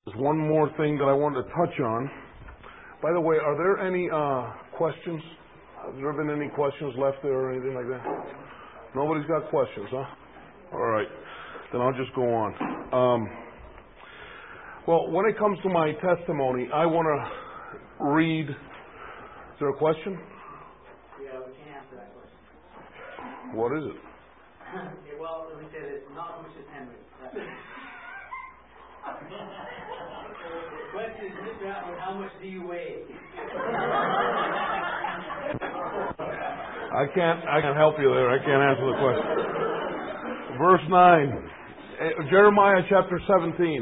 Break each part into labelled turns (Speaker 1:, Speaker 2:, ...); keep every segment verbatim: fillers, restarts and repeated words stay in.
Speaker 1: There's one more thing that I wanted to touch on. By the way, are there any uh, questions? Has there been any questions left there or anything like that? Nobody's got questions, huh? All right. Then I'll just go on. Um, well, when it comes to my testimony, I want to read. Is there a question?
Speaker 2: Yeah, we can't answer that question.
Speaker 1: What is it?
Speaker 2: Yeah, well, we said it's not Missus Henry. The question is, Mister Atwood, how much do you weigh?
Speaker 1: I can't. I can't help you there. I can't answer the question. Verse nine, Jeremiah chapter seventeen.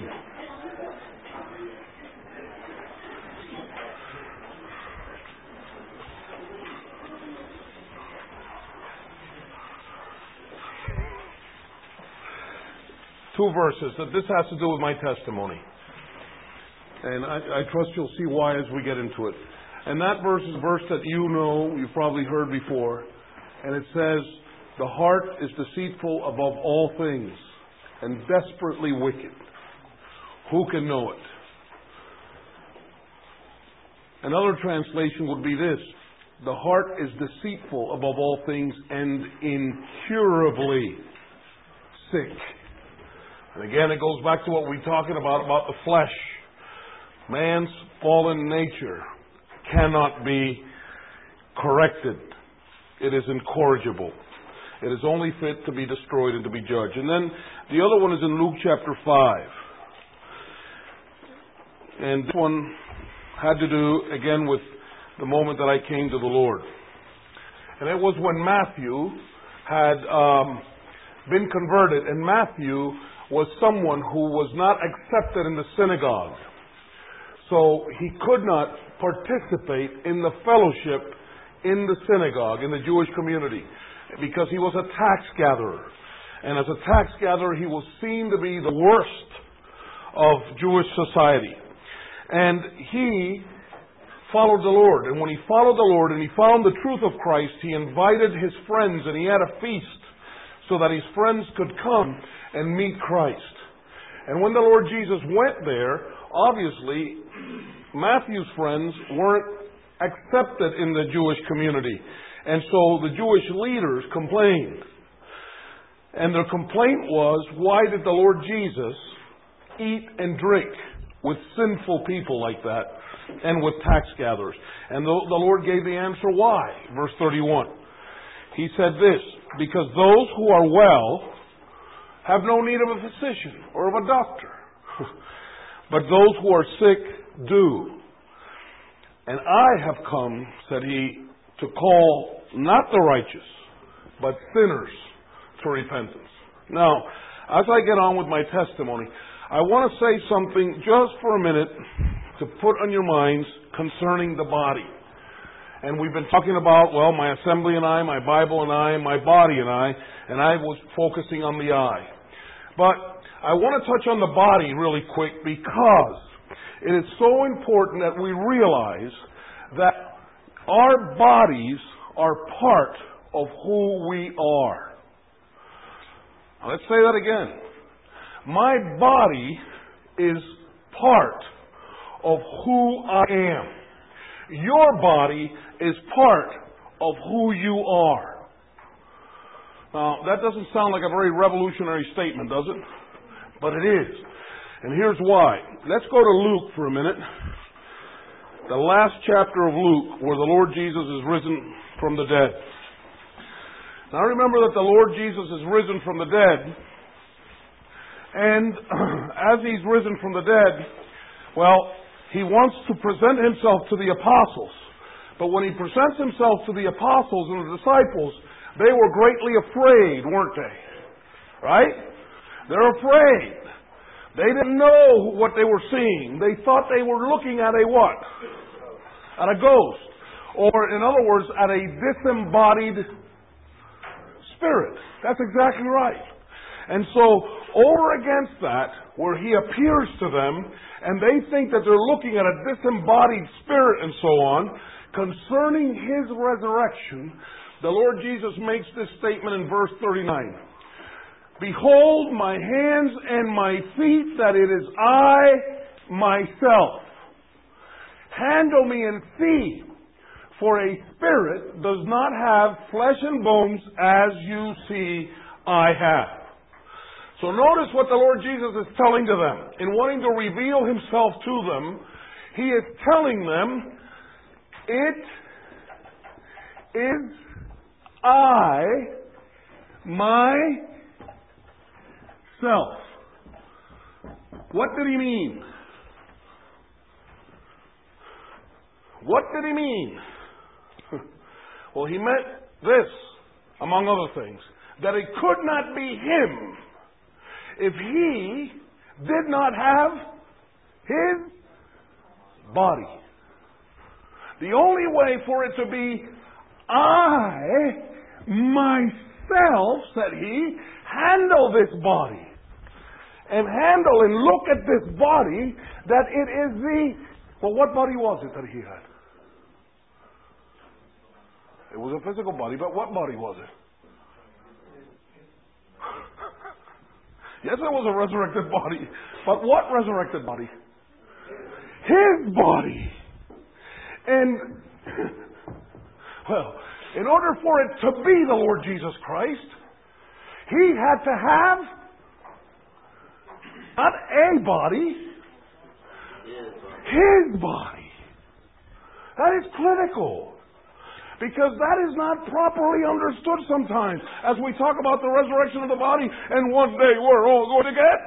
Speaker 1: Two verses. That this has to do with my testimony. And I, I trust you'll see why as we get into it. And that verse is a verse that you know, you've probably heard before. And it says, the heart is deceitful above all things and desperately wicked. Who can know it? Another translation would be this. The heart is deceitful above all things and incurably sick. And again, it goes back to what we're talking about, about the flesh. Man's fallen nature cannot be corrected. It is incorrigible. It is only fit to be destroyed and to be judged. And then the other one is in Luke chapter five. And this one had to do, again, with the moment that I came to the Lord. And it was when Matthew had um, been converted. And Matthew was someone who was not accepted in the synagogue. So he could not participate in the fellowship in the synagogue, in the Jewish community, because he was a tax gatherer. And as a tax gatherer, he was seen to be the worst of Jewish society. And he followed the Lord. And when he followed the Lord and he found the truth of Christ, he invited his friends and he had a feast so that his friends could come and meet Christ. And when the Lord Jesus went there, obviously, Matthew's friends weren't accepted in the Jewish community. And so the Jewish leaders complained. And their complaint was, why did the Lord Jesus eat and drink with sinful people like that and with tax gatherers? And the, the Lord gave the answer why. Verse thirty-one. He said this, because those who are well have no need of a physician or of a doctor. But those who are sick do. And I have come, said he, to call not the righteous, but sinners to repentance. Now, as I get on with my testimony, I want to say something just for a minute to put on your minds concerning the body. And we've been talking about, well, my assembly and I, my Bible and I, my body and I, and I was focusing on the eye. But I want to touch on the body really quick because it is so important that we realize that our bodies are part of who we are. Now, let's say that again. My body is part of who I am. Your body is part of who you are. Now, that doesn't sound like a very revolutionary statement, does it? But it is. And here's why. Let's go to Luke for a minute. The last chapter of Luke, where the Lord Jesus is risen from the dead. Now, remember that the Lord Jesus is risen from the dead. And as he's risen from the dead, well, he wants to present himself to the apostles. But when he presents himself to the apostles and the disciples, they were greatly afraid, weren't they? Right? They're afraid. They didn't know what they were seeing. They thought they were looking at a what? At a ghost. Or, in other words, at a disembodied spirit. That's exactly right. And so, over against that, where he appears to them, and they think that they're looking at a disembodied spirit and so on, concerning his resurrection, the Lord Jesus makes this statement in verse thirty-nine. Behold my hands and my feet, that it is I. myself. Handle me and see, for a spirit does not have flesh and bones as you see I have. So notice what the Lord Jesus is telling to them. In wanting to reveal himself to them, he is telling them, it is I, myself. What did he mean? What did he mean? Well, he meant this, among other things, that it could not be him if he did not have his body. The only way for it to be I, myself, said he, handle this body. And handle and look at this body, that it is the... Well, what body was it that he had? It was a physical body, but what body was it? Yes, it was a resurrected body. But what resurrected body? His body. And, well, in order for it to be the Lord Jesus Christ, he had to have not a body, his body. That is critical. Because that is not properly understood sometimes. As we talk about the resurrection of the body, and one day we're all going to get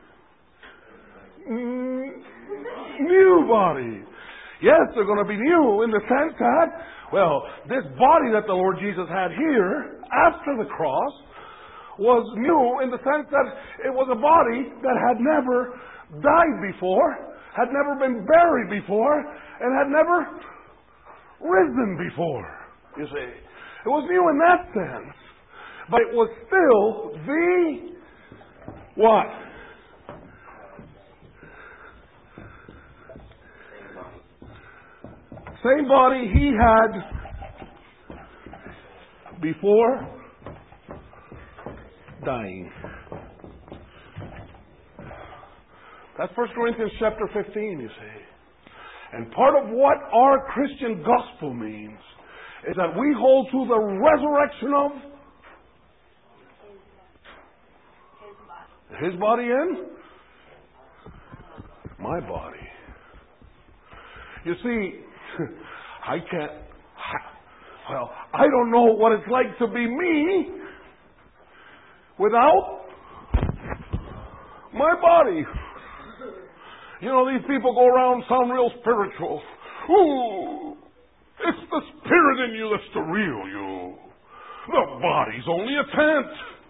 Speaker 1: mm, new body. Yes, they're going to be new in the sense that, well, this body that the Lord Jesus had here after the cross was new in the sense that it was a body that had never died before, had never been buried before, and had never risen before. You see, it was new in that sense, but it was still the what? Same body he had before dying. That's First Corinthians chapter fifteen, you see. And part of what our Christian gospel means is that we hold to the resurrection of his body and my body. You see, I can't, well, I don't know what it's like to be me without my body. You know, these people go around sound real spiritual. Ooh, it's the spirit in you that's the real you. The body's only a tent.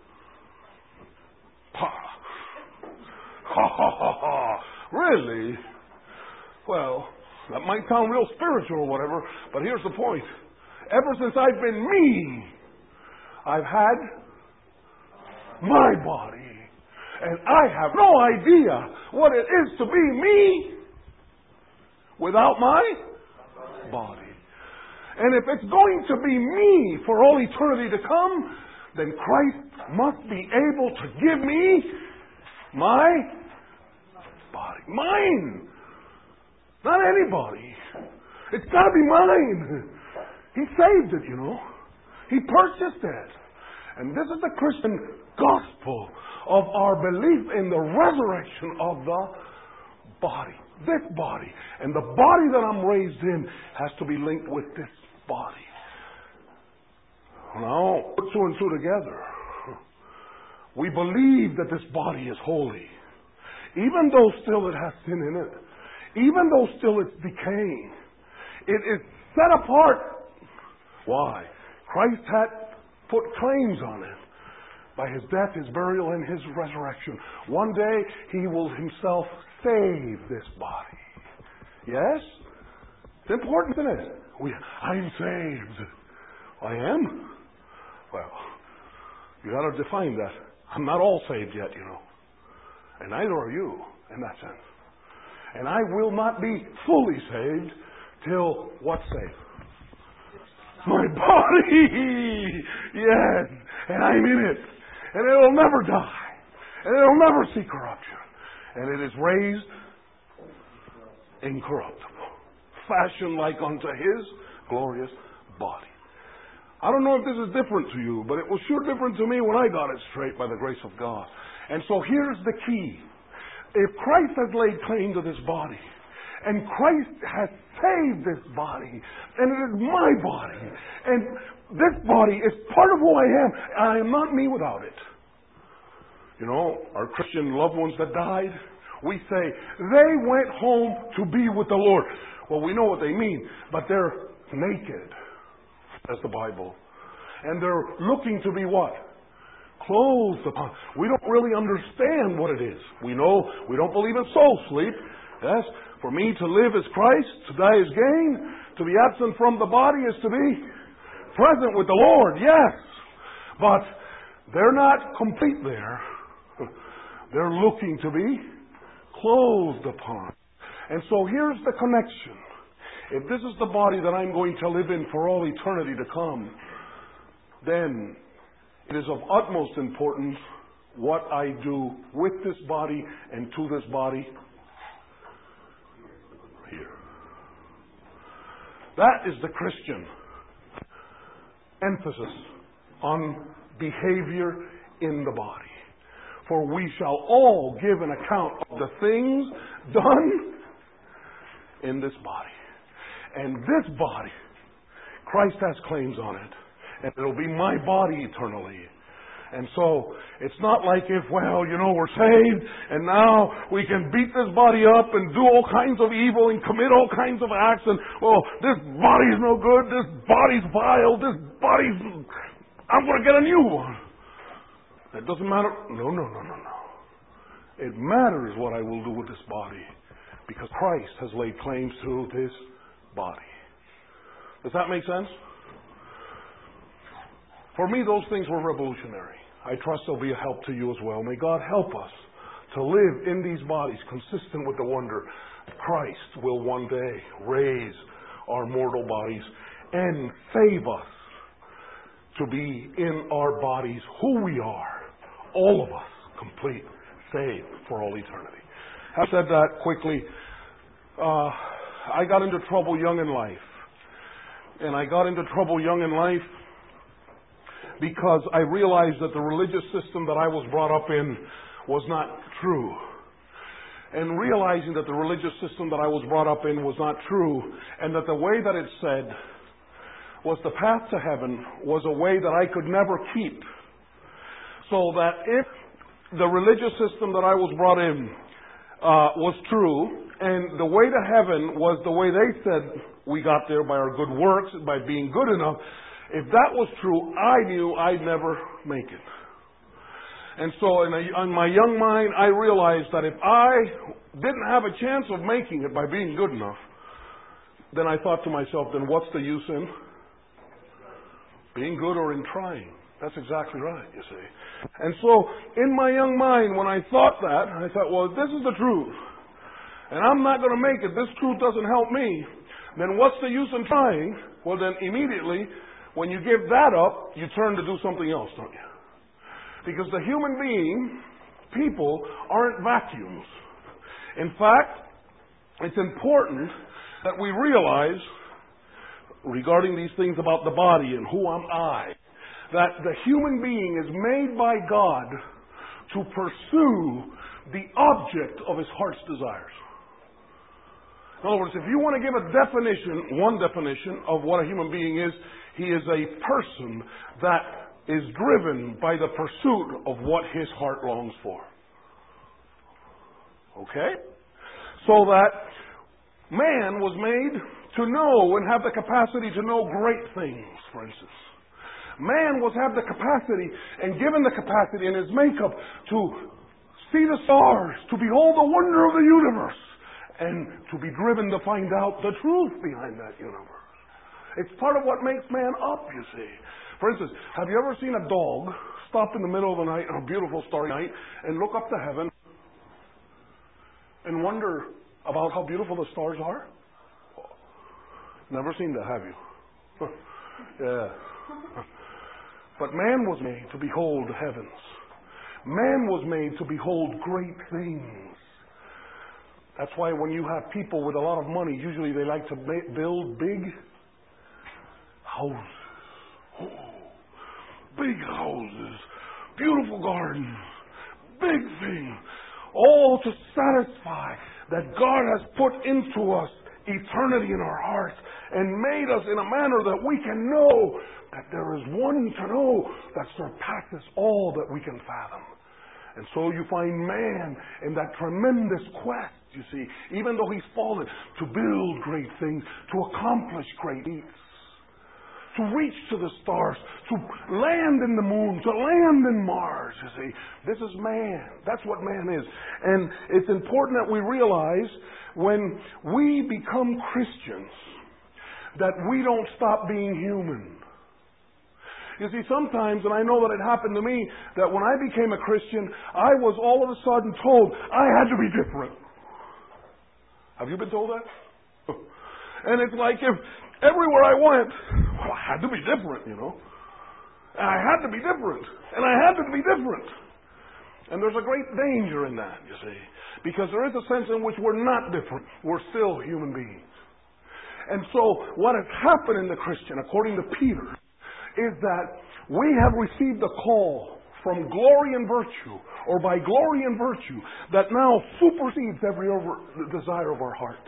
Speaker 1: Ha ha ha ha ha. Really? Well, that might sound real spiritual or whatever, but here's the point. Ever since I've been me, I've had my body. And I have no idea what it is to be me without my body. And if it's going to be me for all eternity to come, then Christ must be able to give me my body. Mine. Not anybody. It's got to be mine. He saved it, you know. He purchased it. And this is the Christian gospel of our belief in the resurrection of the body. This body. And the body that I'm raised in has to be linked with this body. Now, put two and two together. We believe that this body is holy. Even though still it has sin in it. Even though still it's decaying. It is set apart. Why? Christ had put claims on it. By his death, his burial, and his resurrection. One day, he will himself save this body. Yes? It's important, isn't it? We, I'm saved. I am? Well, you got to define that. I'm not all saved yet, you know. And neither are you, in that sense. And I will not be fully saved till what's saved? My body! Yes! And I'm in it. And it'll never die. And it'll never see corruption. And it is raised incorruptible, fashioned like unto His glorious body. I don't know if this is different to you, but it was sure different to me when I got it straight by the grace of God. And so here's the key. If Christ has laid claim to this body, and Christ has saved this body, and it is my body, and this body is part of who I am, and I am not me without it. You know, our Christian loved ones that died, we say, they went home to be with the Lord. Well, we know what they mean, but they're naked, says the Bible. And they're looking to be what? Clothed upon. We don't really understand what it is. We know we don't believe in soul sleep. Yes, for me to live is Christ, to die is gain. To be absent from the body is to be present with the Lord. Yes, but they're not complete there. They're looking to be clothed upon. And so here's the connection. If this is the body that I'm going to live in for all eternity to come, then it is of utmost importance what I do with this body and to this body here. That is the Christian emphasis on behavior in the body. For we shall all give an account of the things done in this body. And this body, Christ has claims on it. And it'll be my body eternally. And so, it's not like if, well, you know, we're saved, and now we can beat this body up and do all kinds of evil and commit all kinds of acts, and, well, this body's no good, this body's vile, this body's... I'm going to get a new one. It doesn't matter. No, no, no, no, no. It matters what I will do with this body, because Christ has laid claims to this body. Does that make sense? For me, those things were revolutionary. I trust they'll be a help to you as well. May God help us to live in these bodies consistent with the wonder Christ will one day raise our mortal bodies and save us to be in our bodies who we are, all of us, complete, saved for all eternity. Having said that quickly, uh, I got into trouble young in life. And I got into trouble young in life because I realized that the religious system that I was brought up in was not true. And realizing that the religious system that I was brought up in was not true, and that the way that it said was the path to heaven was a way that I could never keep. So that if the religious system that I was brought in uh, was true, and the way to heaven was the way they said we got there by our good works, by being good enough, if that was true, I knew I'd never make it. And so in, a, in my young mind, I realized that if I didn't have a chance of making it by being good enough, then I thought to myself, then what's the use in being good or in trying? That's exactly right, you see. And so in my young mind, when I thought that, I thought, well, if this is the truth, and I'm not going to make it, this truth doesn't help me, then what's the use in trying? Well, then immediately, when you give that up, you turn to do something else, don't you? Because the human being, people, aren't vacuums. In fact, it's important that we realize, regarding these things about the body and who am I, that the human being is made by God to pursue the object of his heart's desires. In other words, if you want to give a definition, one definition of what a human being is, he is a person that is driven by the pursuit of what his heart longs for. Okay? So that man was made to know and have the capacity to know great things, for instance. Man was have the capacity and given the capacity in his makeup to see the stars, to behold the wonder of the universe, and to be driven to find out the truth behind that universe. It's part of what makes man up, you see. For instance, have you ever seen a dog stop in the middle of the night on a beautiful starry night and look up to heaven and wonder about how beautiful the stars are? Never seen that, have you? Yeah. But man was made to behold the heavens. Man was made to behold great things. That's why when you have people with a lot of money, usually they like to ma- build big houses. Oh, big houses, beautiful gardens, big things, all to satisfy that God has put into us eternity in our hearts and made us in a manner that we can know that there is one to know that surpasses all that we can fathom. And so you find man in that tremendous quest, you see, even though he's fallen, to build great things, to accomplish great deeds, to reach to the stars, to land in the moon, to land in Mars, you see. This is man. That's what man is. And it's important that we realize when we become Christians that we don't stop being human. You see, sometimes, and I know that it happened to me, that when I became a Christian, I was all of a sudden told I had to be different. Have you been told that? And it's like if everywhere I went, well, I had to be different, you know. And I had to be different. And I had to be different. And there's a great danger in that, you see. Because there is a sense in which we're not different. We're still human beings. And so what has happened in the Christian, according to Peter, is that we have received a call from glory and virtue, or by glory and virtue, that now supersedes every over, desire of our heart.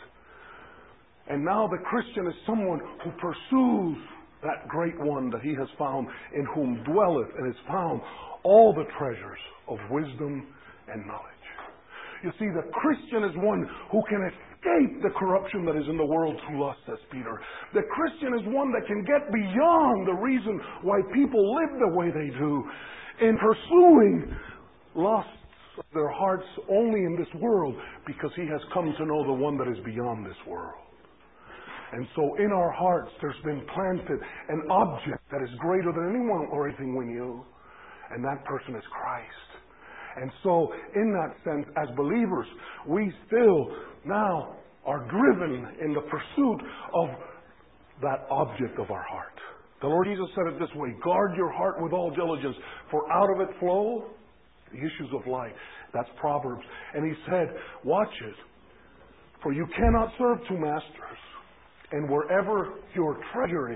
Speaker 1: And now the Christian is someone who pursues that great one that he has found, in whom dwelleth and is found all the treasures of wisdom and knowledge. You see, the Christian is one who can escape the corruption that is in the world through lust, says Peter. The Christian is one that can get beyond the reason why people live the way they do in pursuing lusts of their hearts only in this world, because he has come to know the one that is beyond this world. And so in our hearts there's been planted an object that is greater than anyone or anything we knew, and that person is Christ. And so, in that sense, as believers, we still now are driven in the pursuit of that object of our heart. The Lord Jesus said it this way: guard your heart with all diligence, for out of it flow the issues of life. That's Proverbs. And he said, watch it, for you cannot serve two masters. And wherever your treasure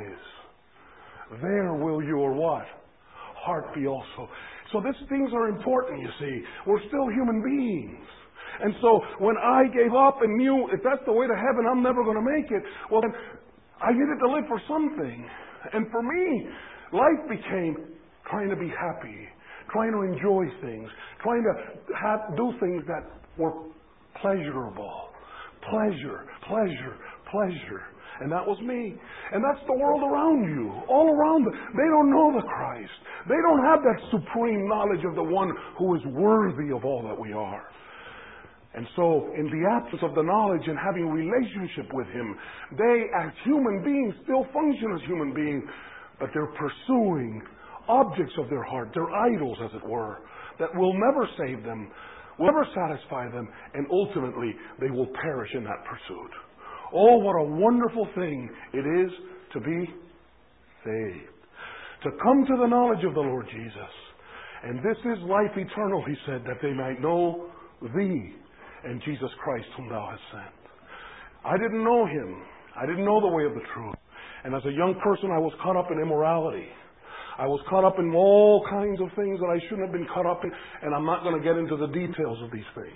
Speaker 1: is, there will your what? Heart be also. So these things are important, you see. We're still human beings. And so when I gave up and knew if that's the way to heaven, I'm never going to make it, well, then I needed to live for something. And for me, life became trying to be happy, trying to enjoy things, trying to have, do things that were pleasurable. Pleasure, pleasure, pleasure. And that was me. And that's the world around you. All around them. They don't know the Christ. They don't have that supreme knowledge of the one who is worthy of all that we are. And so, in the absence of the knowledge and having relationship with Him, they, as human beings, still function as human beings, but they're pursuing objects of their heart, their idols, as it were, that will never save them, will never satisfy them, and ultimately they will perish in that pursuit. Oh, what a wonderful thing it is to be saved. To come to the knowledge of the Lord Jesus. And this is life eternal, He said, that they might know Thee and Jesus Christ whom Thou hast sent. I didn't know Him. I didn't know the way of the truth. And as a young person, I was caught up in immorality. I was caught up in all kinds of things that I shouldn't have been caught up in. And I'm not going to get into the details of these things.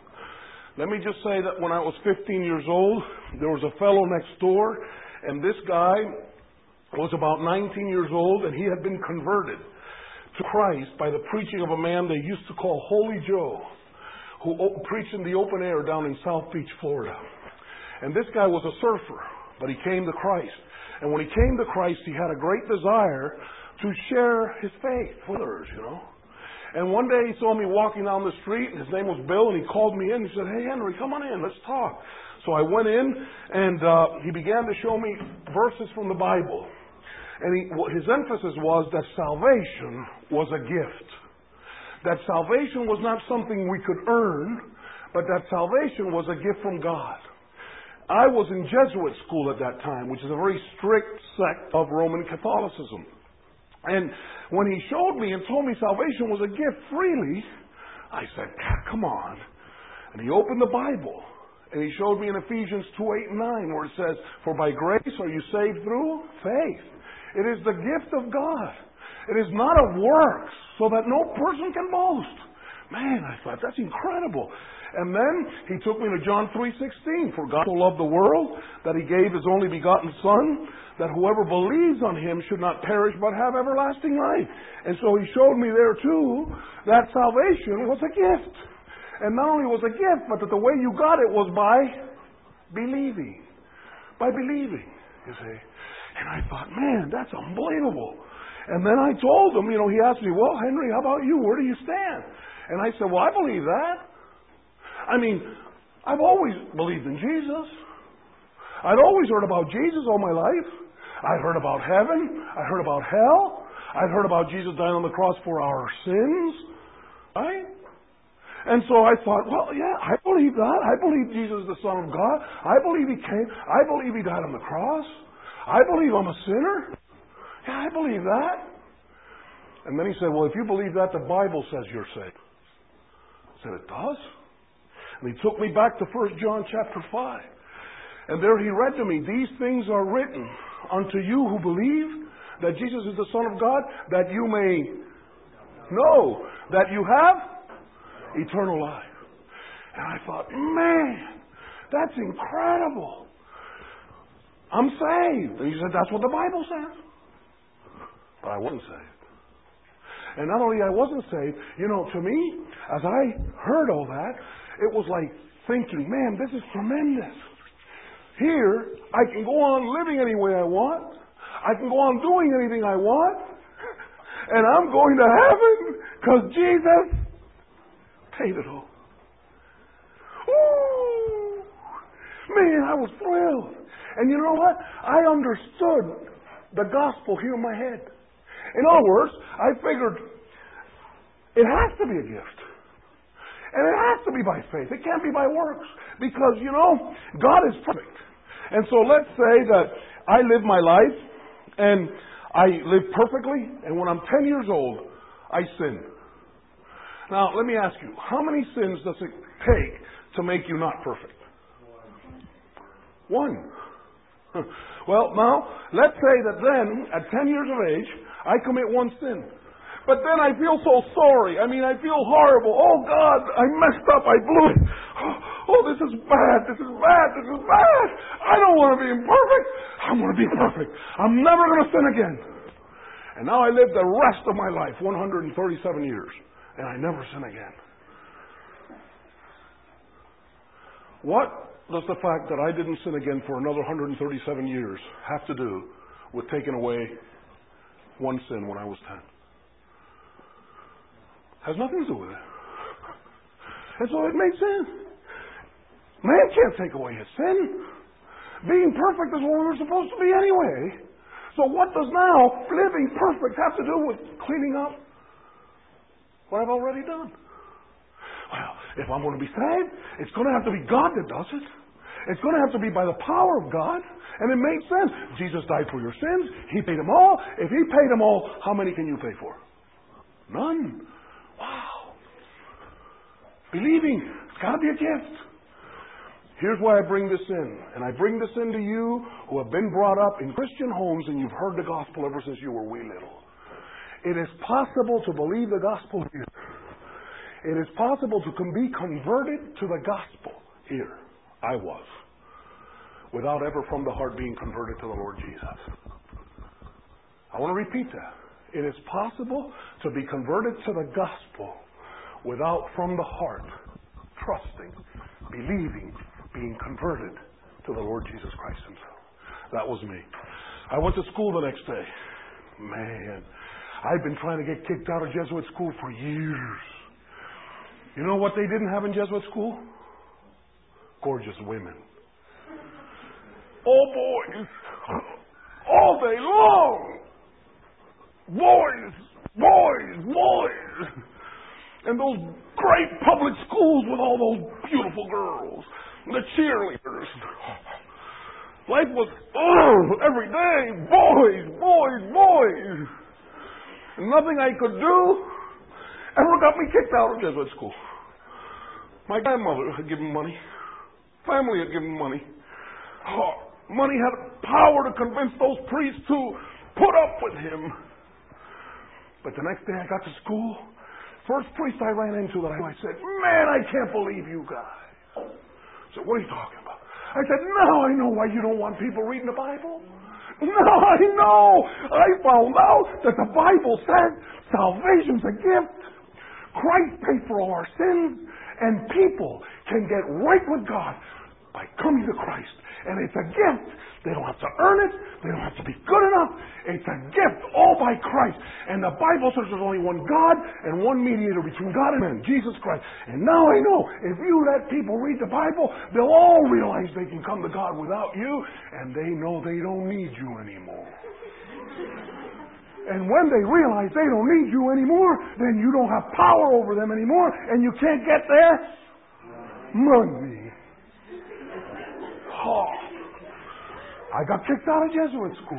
Speaker 1: Let me just say that when I was fifteen years old, there was a fellow next door, and this guy was about nineteen years old, and he had been converted to Christ by the preaching of a man they used to call Holy Joe, who preached in the open air down in South Beach, Florida. And this guy was a surfer, but he came to Christ. And when he came to Christ, he had a great desire to share his faith with others, you know. And one day he saw me walking down the street, and his name was Bill, and he called me in. He said, "Hey, Henry, come on in, let's talk." So I went in, and uh, he began to show me verses from the Bible. And he, his emphasis was that salvation was a gift. That salvation was not something we could earn, but that salvation was a gift from God. I was in Jesuit school at that time, which is a very strict sect of Roman Catholicism. And when he showed me and told me salvation was a gift freely, I said, "God, come on." And he opened the Bible. And he showed me in Ephesians two, eight, and nine where it says, for by grace are you saved through faith. It is the gift of God. It is not of works, so that no person can boast. Man, I thought, that's incredible. And then he took me to John three sixteen. For God so loved the world that he gave his only begotten Son, that whoever believes on him should not perish but have everlasting life. And so he showed me there too that salvation was a gift. And not only was a gift, but that the way you got it was by believing. By believing, you see. And I thought, man, that's unbelievable. And then I told him, you know, he asked me, well, Henry, how about you? Where do you stand? And I said, well, I believe that. I mean, I've always believed in Jesus. I'd always heard about Jesus all my life. I'd heard about heaven. I heard about hell. I'd heard about Jesus dying on the cross for our sins. Right? And so I thought, well, yeah, I believe that. I believe Jesus is the Son of God. I believe He came. I believe He died on the cross. I believe I'm a sinner. Yeah, I believe that. And then he said, well, if you believe that, the Bible says you're saved. I said, it does? And he took me back to First John chapter five. And there he read to me, these things are written unto you who believe that Jesus is the Son of God, that you may know that you have eternal life. And I thought, man, that's incredible. I'm saved. And he said, that's what the Bible says. But I wasn't saved. And not only I wasn't saved, you know, to me, as I heard all that, it was like thinking, man, this is tremendous. Here, I can go on living any way I want. I can go on doing anything I want. And I'm going to heaven because Jesus paid it all. Ooh! Man, I was thrilled. And you know what? I understood the gospel here in my head. In other words, I figured it has to be a gift. And it has to be by faith. It can't be by works. Because, you know, God is perfect. And so let's say that I live my life and I live perfectly, and when I'm ten years old, I sin. Now, let me ask you, how many sins does it take to make you not perfect? One. Well, now, let's say that then, at ten years of age, I commit one sin. But then I feel so sorry. I mean, I feel horrible. Oh, God, I messed up. I blew it. Oh, this is bad. This is bad. This is bad. I don't want to be imperfect. I want to be perfect. I'm never going to sin again. And now I live the rest of my life, one hundred thirty-seven years, and I never sin again. What does the fact that I didn't sin again for another one hundred thirty-seven years have to do with taking away one sin when I was ten? Has nothing to do with it. And so it makes sense. Man can't take away his sin. Being perfect is what we're supposed to be anyway. So what does now living perfect have to do with cleaning up what I've already done? Well, if I'm going to be saved, it's going to have to be God that does it. It's going to have to be by the power of God. And it makes sense. Jesus died for your sins. He paid them all. If He paid them all, how many can you pay for? None. Wow. Believing. It's got to be a gift. Here's why I bring this in. And I bring this in to you who have been brought up in Christian homes and you've heard the gospel ever since you were wee little. It is possible to believe the gospel here. It is possible to be converted to the gospel here. I was. Without ever from the heart being converted to the Lord Jesus. I want to repeat that. It is possible to be converted to the gospel without from the heart trusting, believing, being converted to the Lord Jesus Christ Himself. That was me. I went to school the next day. Man, I've been trying to get kicked out of Jesuit school for years. You know what they didn't have in Jesuit school? Gorgeous women. Oh, boys. All day long. Boys, boys, boys. And those great public schools with all those beautiful girls. The cheerleaders. Life was, oh, every day, boys, boys, boys. And nothing I could do ever got me kicked out of Jesuit school. My grandmother had given money. family had given money. Oh, money had power to convince those priests to put up with him. But the next day I got to school, first priest I ran into that I, I said, man, I can't believe you guys. I said, what are you talking about? I said, now I know why you don't want people reading the Bible. Now I know. I found out that the Bible says salvation's a gift. Christ paid for all our sins, and people can get right with God by coming to Christ. And it's a gift. They don't have to earn it. They don't have to be good enough. It's a gift all by Christ. And the Bible says there's only one God and one mediator between God and man, Jesus Christ. And now I know if you let people read the Bible, they'll all realize they can come to God without you, and they know they don't need you anymore. And when they realize they don't need you anymore, then you don't have power over them anymore, and you can't get their money. Oh. I got kicked out of Jesuit school.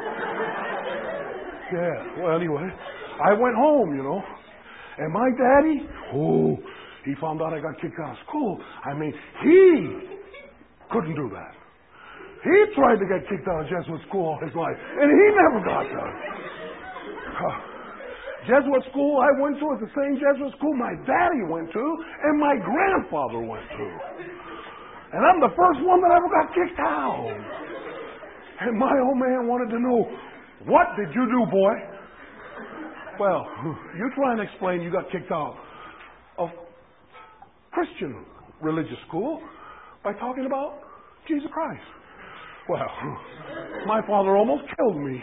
Speaker 1: Yeah, well, anyway, I went home, you know. And my daddy, oh, he found out I got kicked out of school. I mean, he couldn't do that. He tried to get kicked out of Jesuit school all his life, and he never got that. Uh, Jesuit school I went to is the same Jesuit school my daddy went to and my grandfather went to. And I'm the first one that ever got kicked out. And my old man wanted to know, what did you do, boy? Well, you try and explain you got kicked out of Christian religious school by talking about Jesus Christ. Well, my father almost killed me.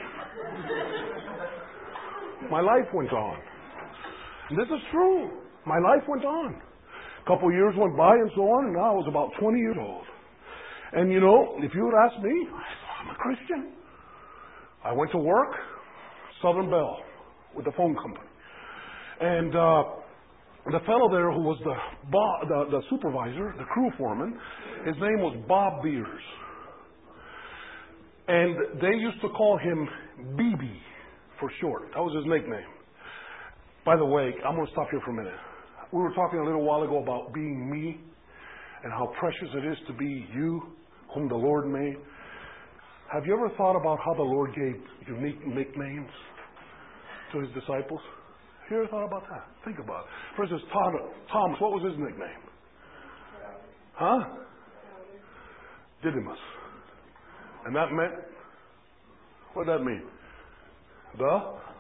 Speaker 1: My life went on. And this is true. My life went on. A couple of years went by and so on, and now I was about twenty years old. And you know, if you had asked me, I'm a Christian. I went to work, Southern Bell, with the phone company. And uh, the fellow there who was the, bo- the the supervisor, the crew foreman, his name was Bob Beers. And they used to call him B B for short. That was his nickname. By the way, I'm going to stop here for a minute. We were talking a little while ago about being me and how precious it is to be you, whom the Lord made. Have you ever thought about how the Lord gave unique nicknames to his disciples? Have you ever thought about that? Think about it. For instance, Tom, Thomas, what was his nickname? Huh? Didymus. And that meant, what did that mean? The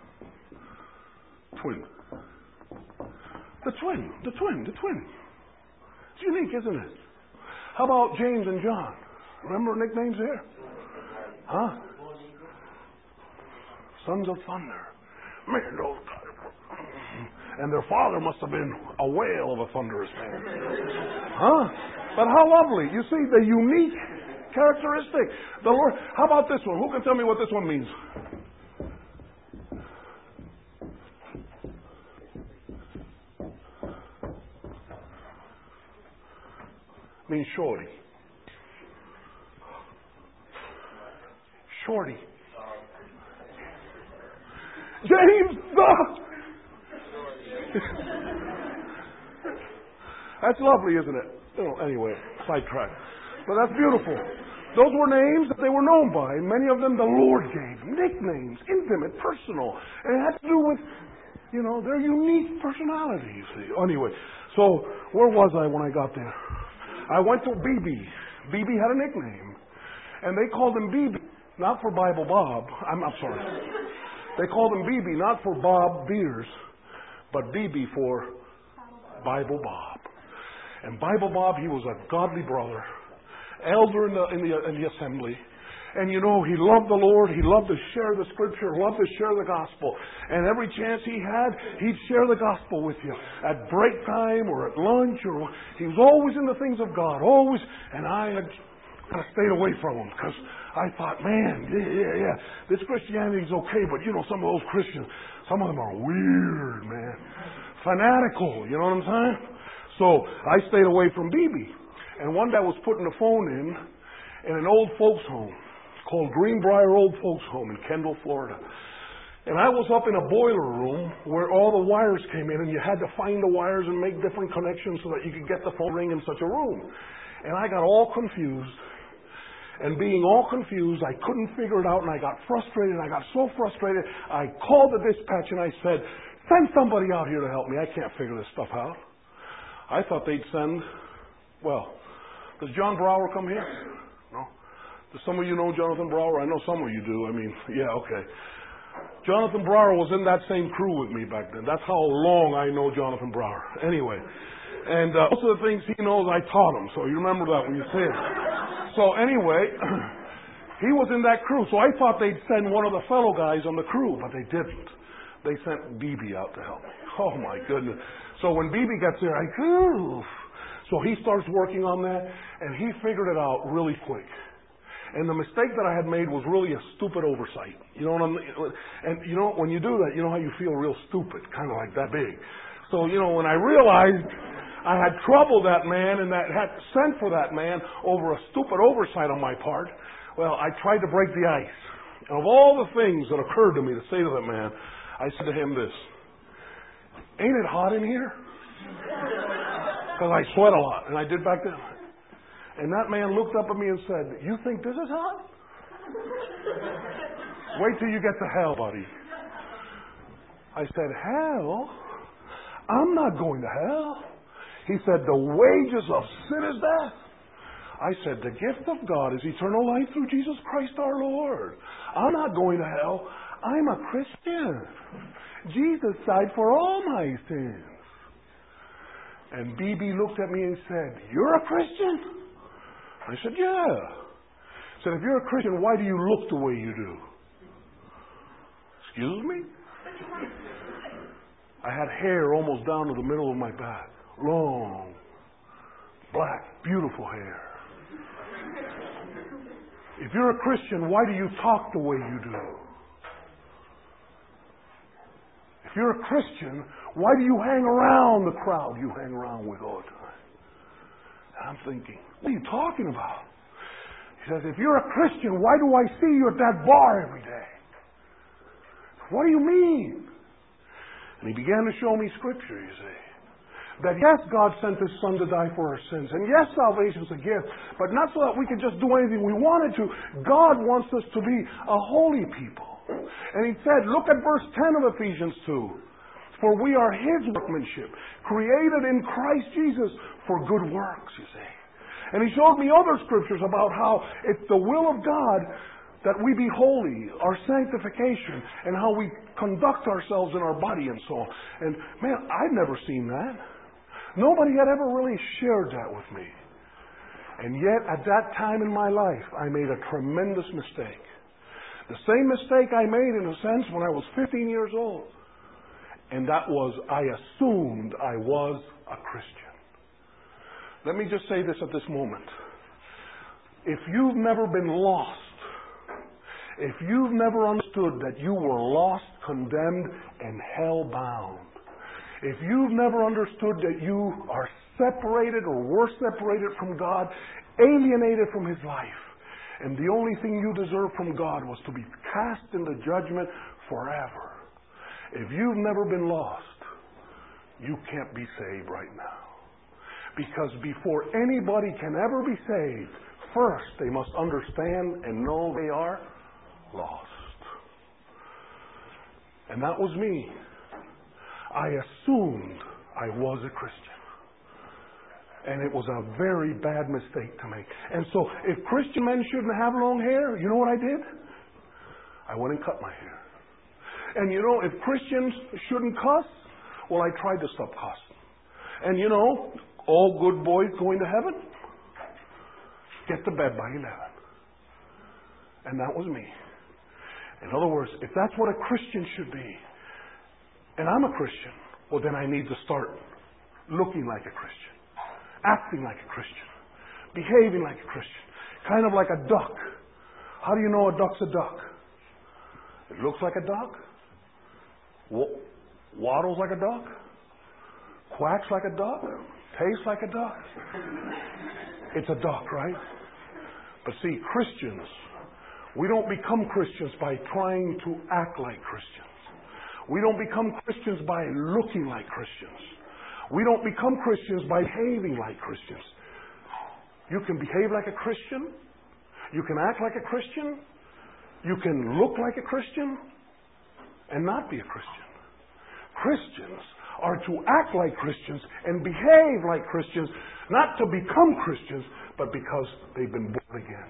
Speaker 1: twin. The twin, the twin, the twin. It's unique, isn't it? How about James and John? Remember nicknames there? Huh? Sons of Thunder. Man, those guys. And their father must have been a whale of a thunderous man. Huh? But how lovely. You see, the unique characteristic. The Lord. How about this one? Who can tell me what this one means? Means shorty. Shorty. James the. That's lovely, isn't it? Oh, anyway, sidetrack. But that's beautiful. Those were names that they were known by. Many of them the Lord gave. Nicknames, intimate, personal. And it had to do with, you know, their unique personality, you see. Anyway, so where was I when I got there? I went to B B. B B had a nickname. And they called him B B, not for Bible Bob. I'm, I'm sorry. They called him B B, not for Bob Beers, but B B for Bible Bob. And Bible Bob, he was a godly brother, elder in the, in the, in the assembly. And you know, he loved the Lord. He loved to share the scripture, loved to share the gospel. And every chance he had, he'd share the gospel with you. At break time or at lunch, or he was always in the things of God, always. And I had kind of stayed away from him because I thought, man, yeah, yeah, yeah, this Christianity is okay, but you know, some of those Christians, some of them are weird, man. Fanatical, you know what I'm saying? So I stayed away from B B. And one day I was putting the phone in in an old folks home called Greenbrier Old Folks Home in Kendall, Florida. And I was up in a boiler room where all the wires came in, and you had to find the wires and make different connections so that you could get the phone ring in such a room. And I got all confused. And being all confused, I couldn't figure it out, and I got frustrated. I got so frustrated, I called the dispatch and I said, send somebody out here to help me. I can't figure this stuff out. I thought they'd send, well, does John Brower come here? No? Does some of you know Jonathan Brower? I know some of you do. I mean, yeah, okay. Jonathan Brower was in that same crew with me back then. That's how long I know Jonathan Brower. Anyway, and uh, most of the things he knows, I taught him. So you remember that when you say it. So anyway, he was in that crew. So I thought they'd send one of the fellow guys on the crew, but they didn't. They sent B B out to help me. Oh my goodness. So when B B gets there, I go. So he starts working on that, and he figured it out really quick. And the mistake that I had made was really a stupid oversight. You know what I'm, and you know, when you do that, you know how you feel real stupid, kind of like that big. So, you know, when I realized I had troubled that man and that had sent for that man over a stupid oversight on my part, well, I tried to break the ice. And of all the things that occurred to me to say to that man, I said to him this, ain't it hot in here? Because I sweat a lot, and I did back then. And that man looked up at me and said, you think this is hot? Wait till you get to hell, buddy. I said, hell? I'm not going to hell. He said, the wages of sin is death. I said, the gift of God is eternal life through Jesus Christ our Lord. I'm not going to hell. I'm a Christian. Jesus died for all my sins. And B B looked at me and said, you're a Christian? I said, yeah. He said, if you're a Christian, why do you look the way you do? Excuse me? I had hair almost down to the middle of my back. Long, black, beautiful hair. If you're a Christian, why do you talk the way you do? If you're a Christian, why do you hang around the crowd you hang around with all the time? And I'm thinking, what are you talking about? He says, if you're a Christian, why do I see you at that bar every day? What do you mean? And he began to show me scripture, you see. That yes, God sent His Son to die for our sins. And yes, salvation is a gift. But not so that we can just do anything we wanted to. God wants us to be a holy people. And He said, look at verse ten of Ephesians two. For we are His workmanship, created in Christ Jesus for good works, you see. And he showed me other scriptures about how it's the will of God that we be holy, our sanctification, and how we conduct ourselves in our body and so on. And man, I'd never seen that. Nobody had ever really shared that with me. And yet, at that time in my life, I made a tremendous mistake. The same mistake I made, in a sense, when I was fifteen years old. And that was, I assumed I was a Christian. Let me just say this at this moment. If you've never been lost, if you've never understood that you were lost, condemned, and hell-bound, if you've never understood that you are separated or were separated from God, alienated from His life, and the only thing you deserve from God was to be cast into judgment forever. If you've never been lost, you can't be saved right now. Because before anybody can ever be saved, first they must understand and know they are lost. And that was me. I assumed I was a Christian. And it was a very bad mistake to make. And so, if Christian men shouldn't have long hair, you know what I did? I went and cut my hair. And you know, if Christians shouldn't cuss, well, I tried to stop cussing. And you know, all good boys going to heaven get to bed by eleven. And that was me. In other words, if that's what a Christian should be, and I'm a Christian, well, then I need to start looking like a Christian, acting like a Christian, behaving like a Christian, kind of like a duck. How do you know a duck's a duck? It looks like a duck, w- waddles like a duck, quacks like a duck, tastes like a duck. It's a duck, right? But see, Christians, we don't become Christians by trying to act like Christians. We don't become Christians by looking like Christians. We don't become Christians by behaving like Christians. You can behave like a Christian. You can act like a Christian. You can look like a Christian and not be a Christian. Christians are to act like Christians and behave like Christians, not to become Christians, but because they've been born again.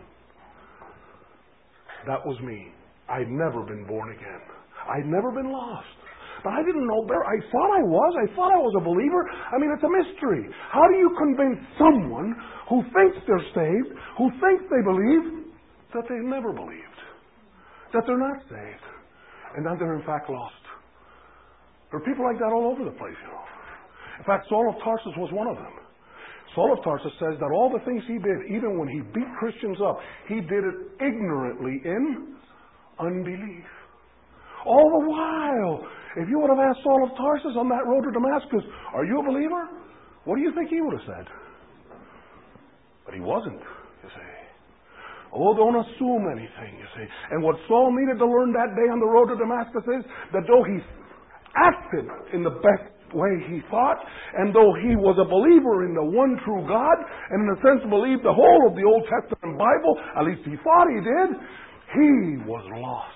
Speaker 1: That was me. I'd never been born again. I'd never been lost. But I didn't know better. I thought I was. I thought I was a believer. I mean, it's a mystery. How do you convince someone who thinks they're saved, who thinks they believe, that they've never believed? That they're not saved. And that they're in fact lost. There are people like that all over the place, you know. In fact, Saul of Tarsus was one of them. Saul of Tarsus says that all the things he did, even when he beat Christians up, he did it ignorantly in unbelief. All the while, if you would have asked Saul of Tarsus on that road to Damascus, are you a believer? What do you think he would have said? But he wasn't, you see. Oh, don't assume anything, you see. And what Saul needed to learn that day on the road to Damascus is that though he acted in the best way he thought, and though he was a believer in the one true God, and in a sense believed the whole of the Old Testament Bible, at least he thought he did, he was lost.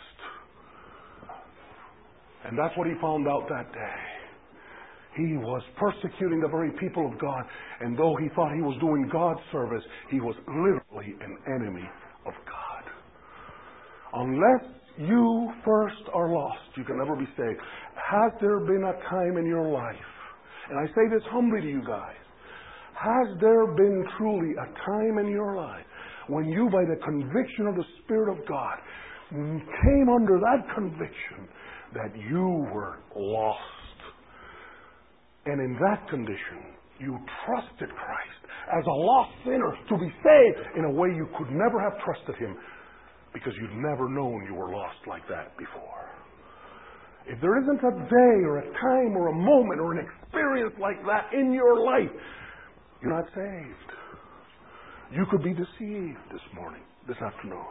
Speaker 1: And that's what he found out that day. He was persecuting the very people of God, and though he thought he was doing God's service, he was literally an enemy of God. Unless you first are lost, you can never be saved. Has there been a time in your life, and I say this humbly to you guys, has there been truly a time in your life when you, by the conviction of the Spirit of God, came under that conviction that you were lost? And in that condition, you trusted Christ as a lost sinner to be saved in a way you could never have trusted Him, because you'd never known you were lost like that before. If there isn't a day or a time or a moment or an experience like that in your life, you're not saved. You could be deceived this morning, this afternoon.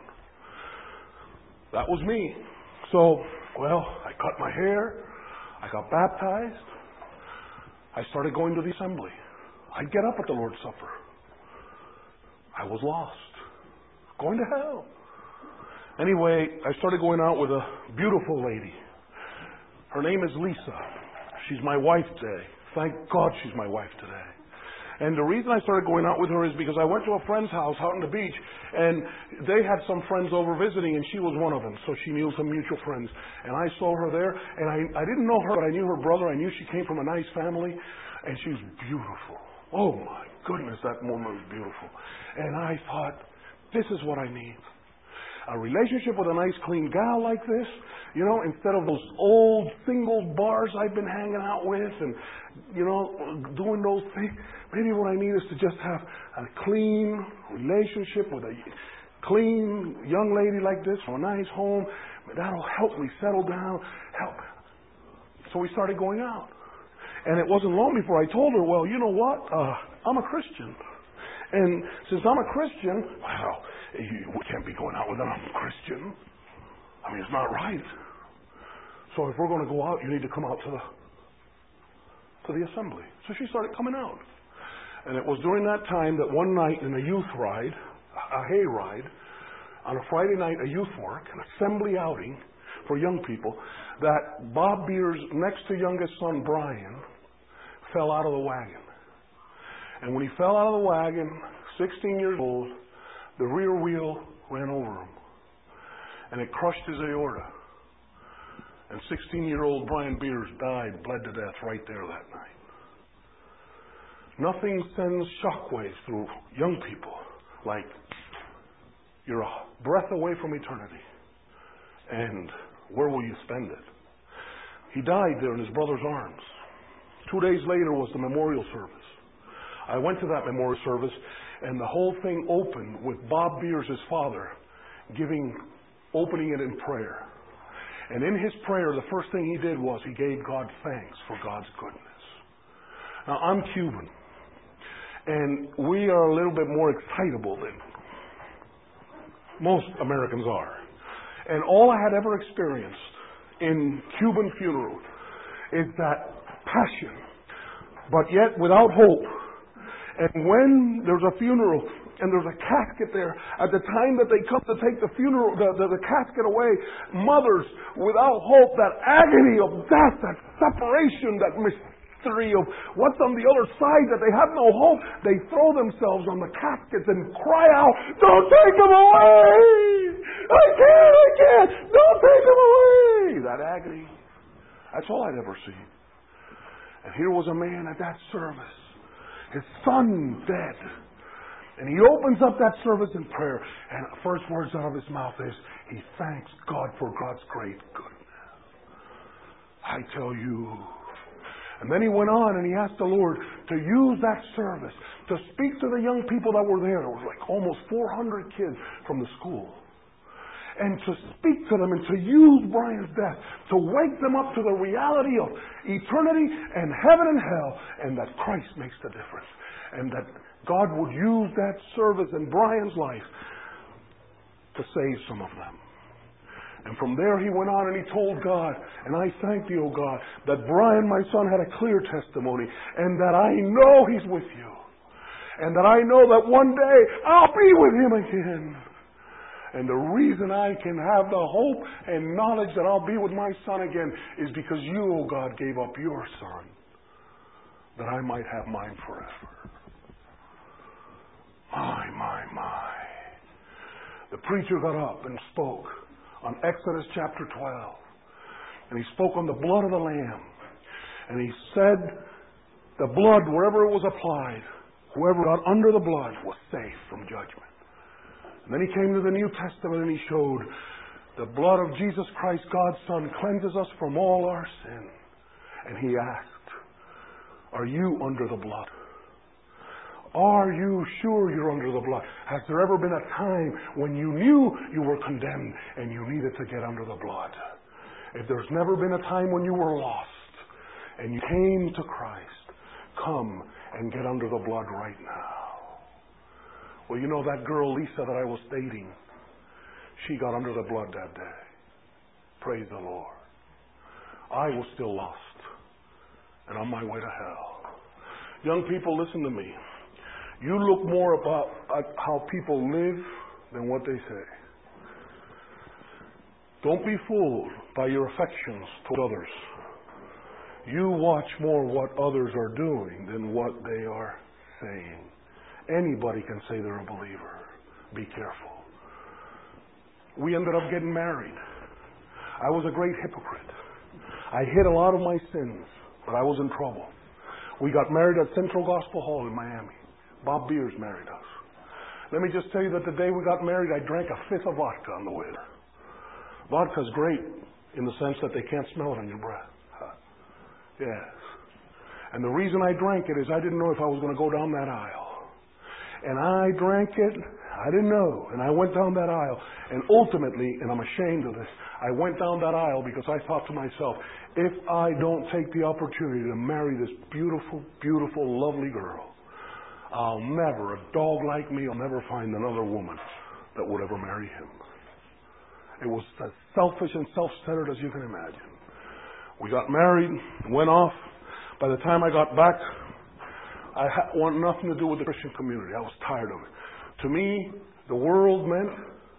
Speaker 1: That was me. So, well, I cut my hair. I got baptized. I started going to the assembly. I'd get up at the Lord's Supper. I was lost. Going to hell. Anyway, I started going out with a beautiful lady. Her name is Lisa. She's my wife today. Thank God she's my wife today. And the reason I started going out with her is because I went to a friend's house out on the beach, and they had some friends over visiting, and she was one of them. So she knew some mutual friends. And I saw her there, and I, I didn't know her, but I knew her brother. I knew she came from a nice family, and she was beautiful. Oh my goodness, that woman was beautiful. And I thought, this is what I need. A relationship with a nice, clean gal like this, you know, instead of those old single bars I've been hanging out with and, you know, doing those things. Maybe what I need is to just have a clean relationship with a clean young lady like this from a nice home. That'll help me settle down, help. So we started going out. And it wasn't long before I told her, well, you know what? Uh, I'm a Christian. And since I'm a Christian, well, we can't be going out with an Christian. I mean, it's not right. So if we're going to go out, you need to come out to the to the assembly. So she started coming out. And it was during that time that one night in a youth ride, a hay ride, on a Friday night, a youth work, an assembly outing for young people, that Bob Beer's next to youngest son, Brian, fell out of the wagon. And when he fell out of the wagon, sixteen years old, the rear wheel ran over him. And it crushed his aorta. And sixteen-year-old Brian Beers died, bled to death right there that night. Nothing sends shockwaves through young people like you're a breath away from eternity. And where will you spend it? He died there in his brother's arms. Two days later was the memorial service. I went to that memorial service, and the whole thing opened with Bob Beers, his father, giving, opening it in prayer. And in his prayer, the first thing he did was he gave God thanks for God's goodness. Now, I'm Cuban, and we are a little bit more excitable than most Americans are. And all I had ever experienced in Cuban funerals is that passion, but yet without hope. And when there's a funeral and there's a casket there. At the time that they come to take the funeral, the, the, the casket away, mothers without hope, that agony of death, that separation, that mystery of what's on the other side, that they have no hope, they throw themselves on the caskets and cry out, "Don't take them away! I can't, I can't! Don't take them away!" That agony. That's all I'd ever seen. And here was a man at that service, his son dead. And he opens up that service in prayer, and the first words out of his mouth is, he thanks God for God's great goodness. I tell you. And then he went on and he asked the Lord to use that service to speak to the young people that were there. There was like almost four hundred kids from the school. And to speak to them and to use Brian's death to wake them up to the reality of eternity and heaven and hell, and that Christ makes the difference. And that God would use that service in Brian's life to save some of them. And from there he went on and he told God, and I thank you, O God, that Brian, my son, had a clear testimony, and that I know he's with you. And that I know that one day I'll be with him again. And the reason I can have the hope and knowledge that I'll be with my son again is because you, O God, gave up your son, that I might have mine forever. My, my, my. The preacher got up and spoke on Exodus chapter twelve. And he spoke on the blood of the Lamb. And he said the blood, wherever it was applied, whoever got under the blood was safe from judgment. And then he came to the New Testament and he showed the blood of Jesus Christ, God's Son, cleanses us from all our sin. And he asked, are you under the blood? Are you sure you're under the blood? Has there ever been a time when you knew you were condemned and you needed to get under the blood? If there's never been a time when you were lost and you came to Christ, come and get under the blood right now. Well, you know that girl Lisa that I was dating, she got under the blood that day. Praise the Lord. I was still lost and on my way to hell. Young people, listen to me. You look more about at how people live than what they say. Don't be fooled by your affections toward others. You watch more what others are doing than what they are saying. Anybody can say they're a believer. Be careful. We ended up getting married. I was a great hypocrite. I hid a lot of my sins, but I was in trouble. We got married at Central Gospel Hall in Miami. Bob Beers married us. Let me just tell you that the day we got married, I drank a fifth of vodka on the way there. Vodka's great in the sense that they can't smell it on your breath. Huh. Yes. And the reason I drank it is I didn't know if I was going to go down that aisle. And I drank it, I didn't know, and I went down that aisle. And ultimately, and I'm ashamed of this, I went down that aisle because I thought to myself, if I don't take the opportunity to marry this beautiful, beautiful, lovely girl, I'll never, a dog like me, I'll never find another woman that would ever marry him. It was as selfish and self-centered as you can imagine. We got married, went off. By the time I got back, I ha- want nothing to do with the Christian community. I was tired of it. To me, the world meant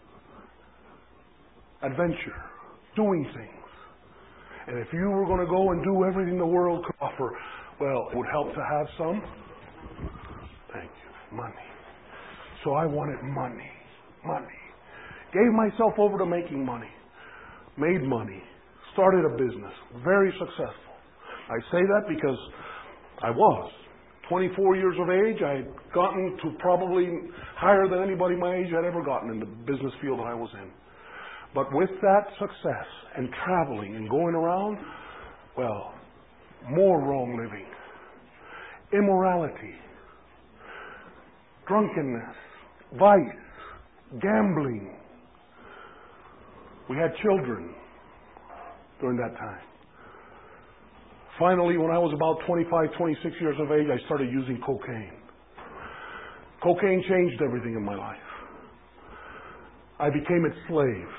Speaker 1: adventure, doing things. And if you were going to go and do everything the world could offer, well, it would help to have some, thank you, money. So I wanted money, money. Gave myself over to making money. Made money. Started a business. Very successful. I say that because I was. twenty-four years of age, I had gotten to probably higher than anybody my age had ever gotten in the business field that I was in. But with that success and traveling and going around, well, more wrong living, immorality, drunkenness, vice, gambling. We had children during that time. Finally, when I was about twenty-five, twenty-six years of age, I started using cocaine. Cocaine changed everything in my life. I became its slave.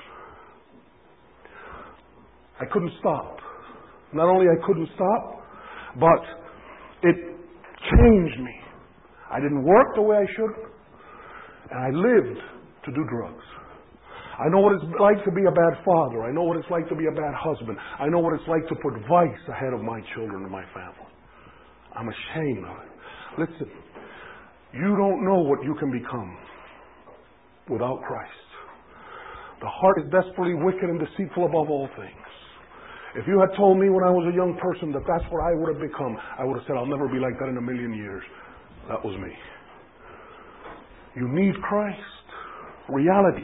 Speaker 1: I couldn't stop. Not only I couldn't stop, but it changed me. I didn't work the way I should. And I lived to do drugs. I know what it's like to be a bad father. I know what it's like to be a bad husband. I know what it's like to put vice ahead of my children and my family. I'm ashamed of it. Listen, you don't know what you can become without Christ. The heart is desperately wicked and deceitful above all things. If you had told me when I was a young person that that's what I would have become, I would have said, I'll never be like that in a million years. That was me. You need Christ. Reality.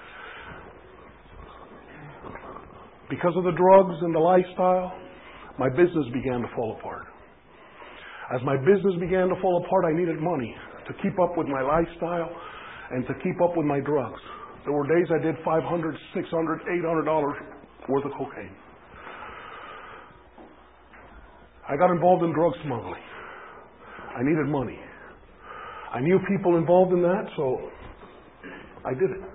Speaker 1: Because of the drugs and the lifestyle, my business began to fall apart. As my business began to fall apart, I needed money to keep up with my lifestyle and to keep up with my drugs. There were days I did five hundred dollars, six hundred dollars, eight hundred dollars worth of cocaine. I got involved in drug smuggling. I needed money. I knew people involved in that, so I did it.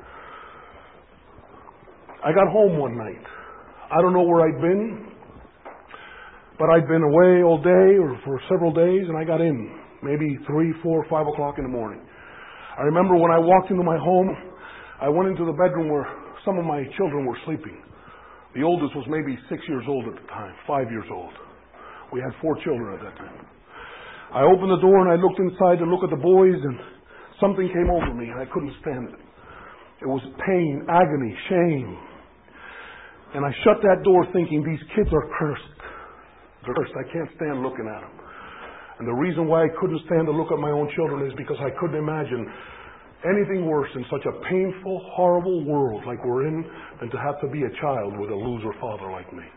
Speaker 1: I got home one night. I don't know where I'd been, but I'd been away all day or for several days, and I got in maybe three, four, five o'clock in the morning. I remember when I walked into my home, I went into the bedroom where some of my children were sleeping. The oldest was maybe six years old at the time, five years old. We had four children at that time. I opened the door and I looked inside to look at the boys, and something came over me and I couldn't stand it. It was pain, agony, shame. And I shut that door thinking, these kids are cursed. They're cursed. I can't stand looking at them. And the reason why I couldn't stand to look at my own children is because I couldn't imagine anything worse in such a painful, horrible world like we're in than to have to be a child with a loser father like me.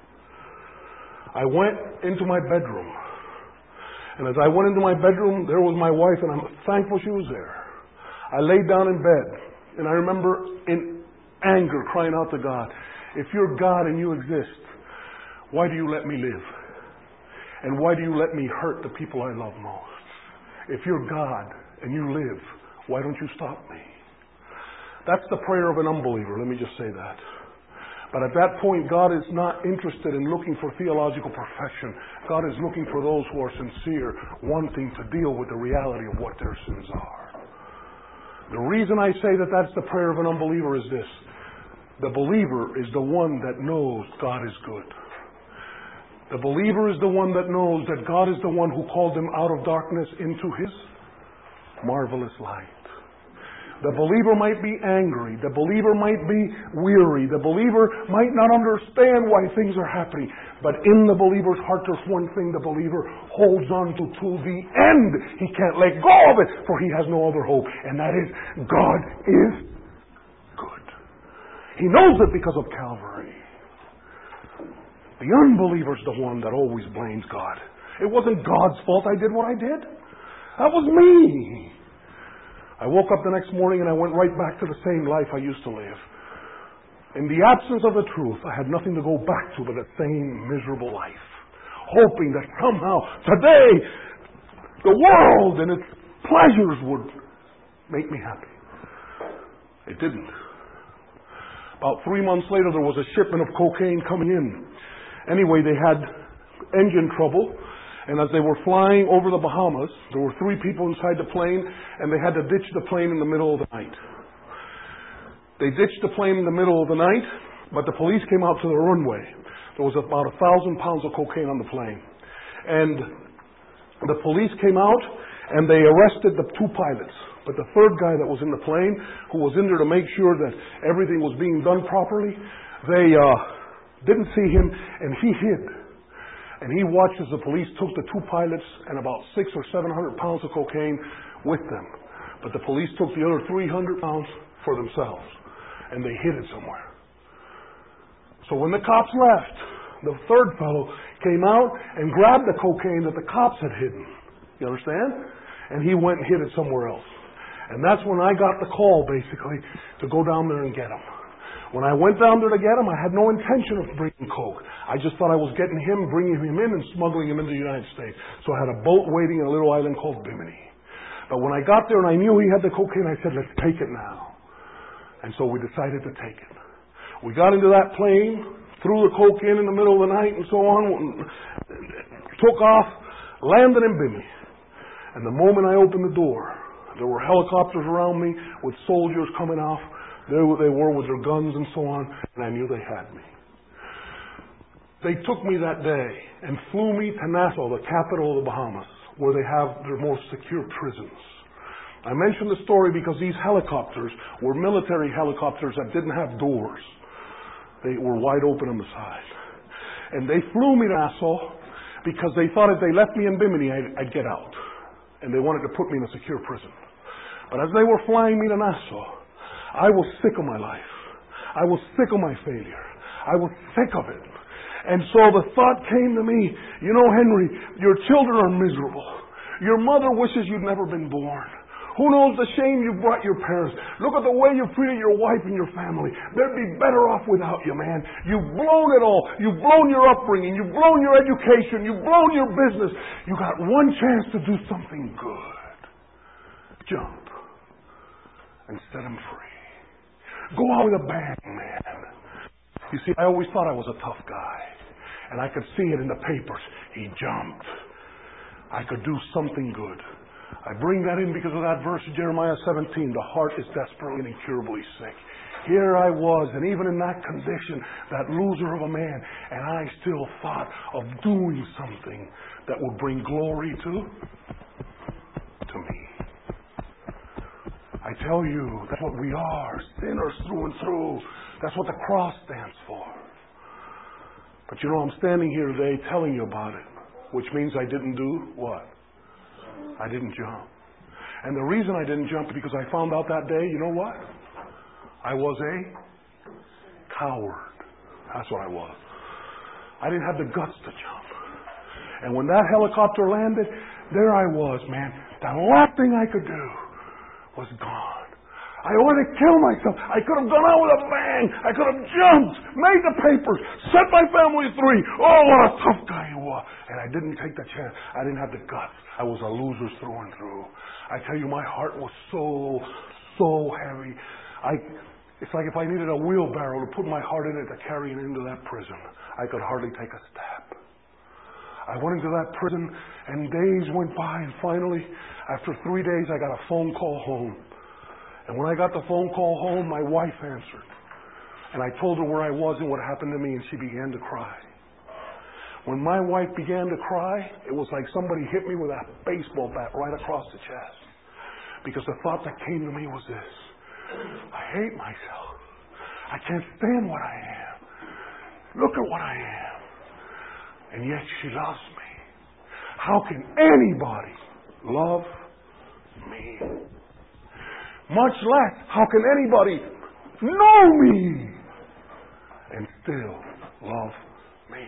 Speaker 1: I went into my bedroom. And as I went into my bedroom, there was my wife, and I'm thankful she was there. I laid down in bed, and I remember in anger crying out to God, if you're God and you exist, why do you let me live? And why do you let me hurt the people I love most? If you're God and you live, why don't you stop me? That's the prayer of an unbeliever, let me just say that. But at that point, God is not interested in looking for theological perfection. God is looking for those who are sincere, wanting to deal with the reality of what their sins are. The reason I say that that's the prayer of an unbeliever is this. The believer is the one that knows God is good. The believer is the one that knows that God is the one who called him out of darkness into His marvelous light. The believer might be angry. The believer might be weary. The believer might not understand why things are happening. But in the believer's heart, there's one thing the believer holds on to to the end. He can't let go of it, for he has no other hope. And that is, God is good. He knows it because of Calvary. The unbeliever's the one that always blames God. It wasn't God's fault I did what I did. That was me. I woke up the next morning and I went right back to the same life I used to live. In the absence of the truth, I had nothing to go back to but that same miserable life. Hoping that somehow today the world and its pleasures would make me happy. It didn't. About three months later, there was a shipment of cocaine coming in. Anyway, they had engine trouble. And as they were flying over the Bahamas, there were three people inside the plane, and they had to ditch the plane in the middle of the night. They ditched the plane in the middle of the night, but the police came out to the runway. There was about a thousand pounds of cocaine on the plane. And the police came out, and they arrested the two pilots. But the third guy that was in the plane, who was in there to make sure that everything was being done properly, they uh, didn't see him, and he hid. And he watched as the police took the two pilots and about six or seven hundred pounds of cocaine with them. But the police took the other three hundred pounds for themselves. And they hid it somewhere. So when the cops left, the third fellow came out and grabbed the cocaine that the cops had hidden. You understand? And he went and hid it somewhere else. And that's when I got the call, basically, to go down there and get him. When I went down there to get him, I had no intention of bringing coke. I just thought I was getting him, bringing him in, and smuggling him into the United States. So I had a boat waiting in a little island called Bimini. But when I got there and I knew he had the cocaine, I said, let's take it now. And so we decided to take it. We got into that plane, threw the coke in in the middle of the night and so on, took off, landed in Bimini. And the moment I opened the door, There were helicopters around me with soldiers coming off. There they were with their guns and so on, and I knew they had me. They took me that day and flew me to Nassau, the capital of the Bahamas, where they have their most secure prisons. I mention the story because these helicopters were military helicopters that didn't have doors. They were wide open on the side. And they flew me to Nassau because they thought if they left me in Bimini, I'd, I'd get out. And they wanted to put me in a secure prison. But as they were flying me to Nassau, I was sick of my life. I was sick of my failure. I was sick of it. And so the thought came to me, you know, Henry, your children are miserable. Your mother wishes you'd never been born. Who knows the shame you've brought your parents? Look at the way you've treated your wife and your family. They'd be better off without you, man. You've blown it all. You've blown your upbringing. You've blown your education. You've blown your business. You got one chance to do something good. Jump and set him free. Go out with a bang, man. You see, I always thought I was a tough guy. And I could see it in the papers. He jumped. I could do something good. I bring that in because of that verse in Jeremiah seventeen. The heart is desperately and incurably sick. Here I was, and even in that condition, that loser of a man, and I still thought of doing something that would bring glory to, to me. I tell you, that's what we are, sinners through and through. That's what the cross stands for. But you know, I'm standing here today telling you about it, which means I didn't do what? I didn't jump. And the reason I didn't jump is because I found out that day, you know what? I was a coward. That's what I was. I didn't have the guts to jump. And when that helicopter landed, there I was, man. The last thing I could do was gone. I wanted to kill myself. I could have gone out with a bang. I could have jumped, made the papers, set my family free. Oh, what a tough guy you were. And I didn't take the chance. I didn't have the guts. I was a loser through and through. I tell you, my heart was so, so heavy. I, it's like if I needed a wheelbarrow to put my heart in it to carry it into that prison, I could hardly take a step. I went into that prison, and days went by, and finally, after three days, I got a phone call home. And when I got the phone call home, my wife answered. And I told her where I was and what happened to me, and she began to cry. When my wife began to cry, it was like somebody hit me with a baseball bat right across the chest. Because the thought that came to me was this: I hate myself. I can't stand what I am. Look at what I am. And yet she loves me. How can anybody love me? Much less, how can anybody know me and still love me?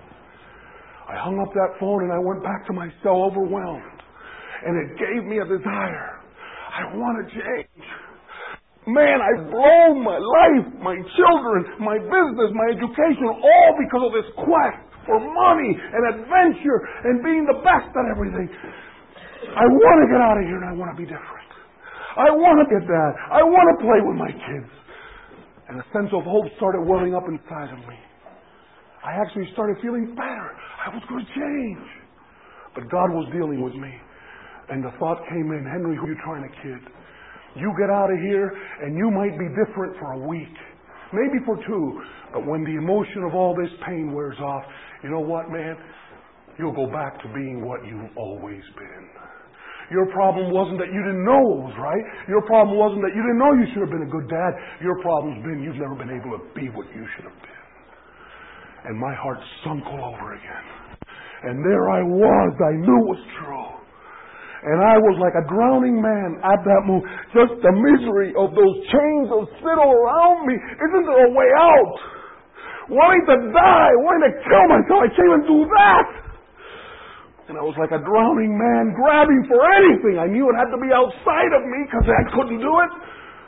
Speaker 1: I hung up that phone and I went back to my cell overwhelmed. And it gave me a desire. I want to change. Man, I've blown my life, my children, my business, my education, all because of this quest for money and adventure and being the best at everything. I want to get out of here and I want to be different. I want to get that. I want to play with my kids. And a sense of hope started welling up inside of me. I actually started feeling better. I was going to change. But God was dealing with me. And the thought came in, Henry, who are you trying to kid? You get out of here and you might be different for a week. Maybe for two. But when the emotion of all this pain wears off, you know what, man? You'll go back to being what you've always been. Your problem wasn't that you didn't know what was right. Your problem wasn't that you didn't know you should have been a good dad. Your problem's been you've never been able to be what you should have been. And my heart sunk all over again. And there I was. I knew it was true. And I was like a drowning man at that moment. Just the misery of those chains of sin all around me. Isn't there a way out? Wanting to die, wanting to kill myself. I can't even do that. And I was like a drowning man grabbing for anything. I knew it had to be outside of me because I couldn't do it.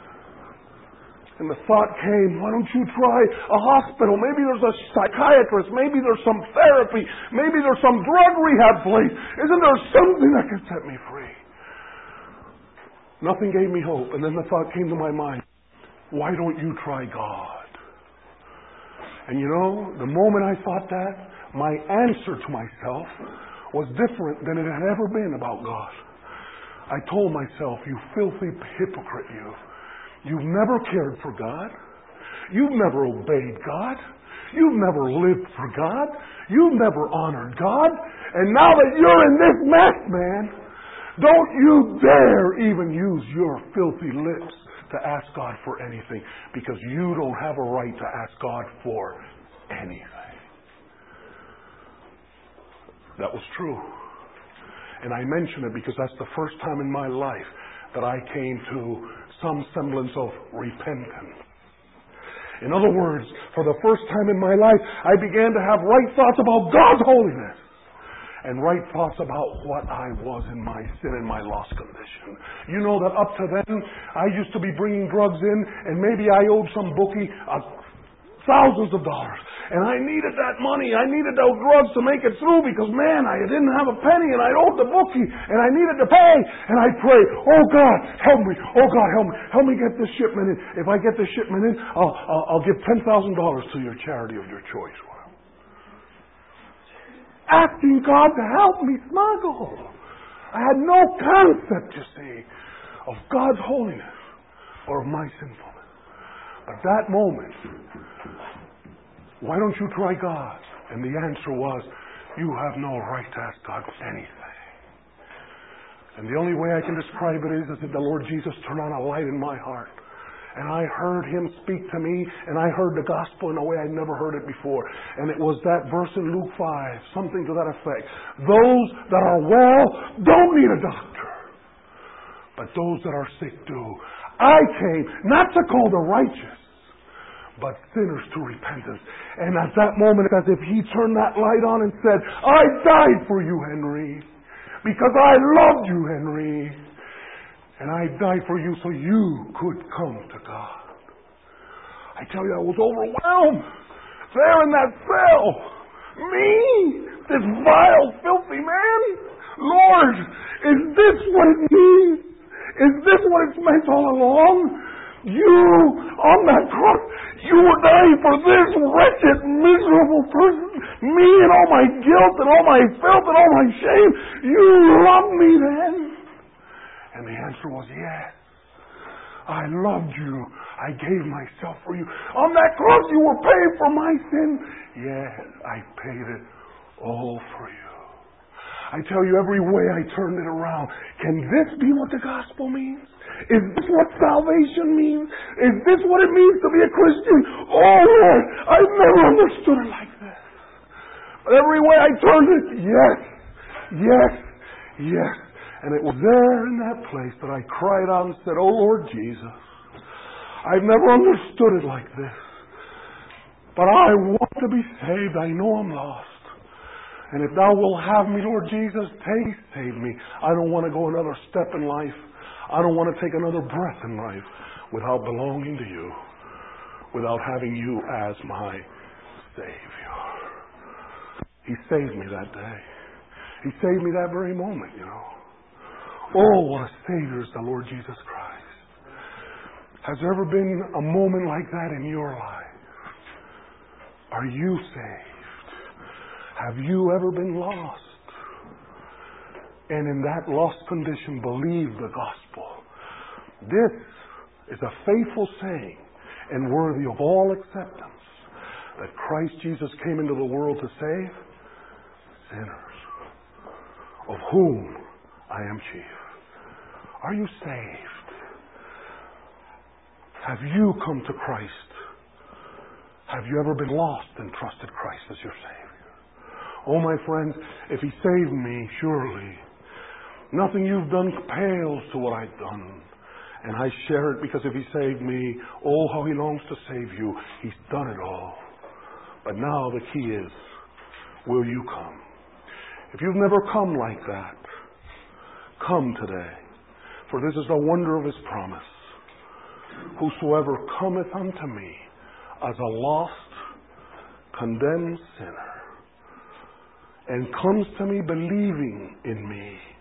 Speaker 1: And the thought came, why don't you try a hospital? Maybe there's a psychiatrist. Maybe there's some therapy. Maybe there's some drug rehab place. Isn't there something that can set me free? Nothing gave me hope. And then the thought came to my mind, why don't you try God? And you know, the moment I thought that, my answer to myself was different than it had ever been about God. I told myself, you filthy hypocrite, you. You've never cared for God. You've never obeyed God. You've never lived for God. You've never honored God. And now that you're in this mess, man, don't you dare even use your filthy lips to ask God for anything, because you don't have a right to ask God for anything. That was true. And I mention it because that's the first time in my life that I came to some semblance of repentance. In other words, for the first time in my life, I began to have right thoughts about God's holiness and right thoughts about what I was in my sin and my lost condition. You know that up to then, I used to be bringing drugs in, and maybe I owed some bookie uh, thousands of dollars. And I needed that money. I needed those drugs to make it through because, man, I didn't have a penny and I owed the bookie and I needed to pay. And I pray, oh, God, help me. Oh, God, help me. Help me get this shipment in. If I get this shipment in, I'll, I'll, I'll give ten thousand dollars to your charity of your choice. Well, asking God to help me smuggle. I had no concept, you see, of God's holiness or of my sinfulness. But that moment, why don't you try God? And the answer was, you have no right to ask God for anything. And the only way I can describe it is that the Lord Jesus turned on a light in my heart. And I heard Him speak to me, and I heard the gospel in a way I'd never heard it before. And it was that verse in Luke five, something to that effect. Those that are well don't need a doctor, but those that are sick do. I came not to call the righteous, but sinners to repentance. And at that moment, as if He turned that light on and said, I died for you, Henry, because I loved you, Henry. And I died for you so you could come to God. I tell you, I was overwhelmed. There in that cell. Me, this vile, filthy man. Lord, is this what it means? Is this what it's meant all along? You, on that cross, you were dying for this wretched, miserable person. Me and all my guilt and all my filth and all my shame. You loved me then. And the answer was yes. I loved you. I gave myself for you. On that cross you were paying for my sin. Yes, I paid it all for you. I tell you, every way I turned it around. Can this be what the gospel means? Is this what salvation means? Is this what it means to be a Christian? Oh Lord, I've never understood it like this. But every way I turned it, yes, yes, yes. And it was there in that place that I cried out and said, oh Lord Jesus, I've never understood it like this. But I want to be saved. I know I'm lost. And if thou wilt have me, Lord Jesus, take, save me. I don't want to go another step in life. I don't want to take another breath in life without belonging to you, without having you as my Savior. He saved me that day. He saved me that very moment, you know. Oh, what a Savior is the Lord Jesus Christ. Has there ever been a moment like that in your life? Are you saved? Have you ever been lost? And in that lost condition, believe the gospel. This is a faithful saying and worthy of all acceptance, that Christ Jesus came into the world to save sinners, of whom I am chief. Are you saved? Have you come to Christ? Have you ever been lost and trusted Christ as your Savior? Oh, my friends, if He saved me, surely nothing you've done pales to what I've done. And I share it because if He saved me, oh, how He longs to save you. He's done it all. But now the key is, will you come? If you've never come like that, come today. For this is the wonder of His promise. Whosoever cometh unto me as a lost, condemned sinner, and comes to me believing in me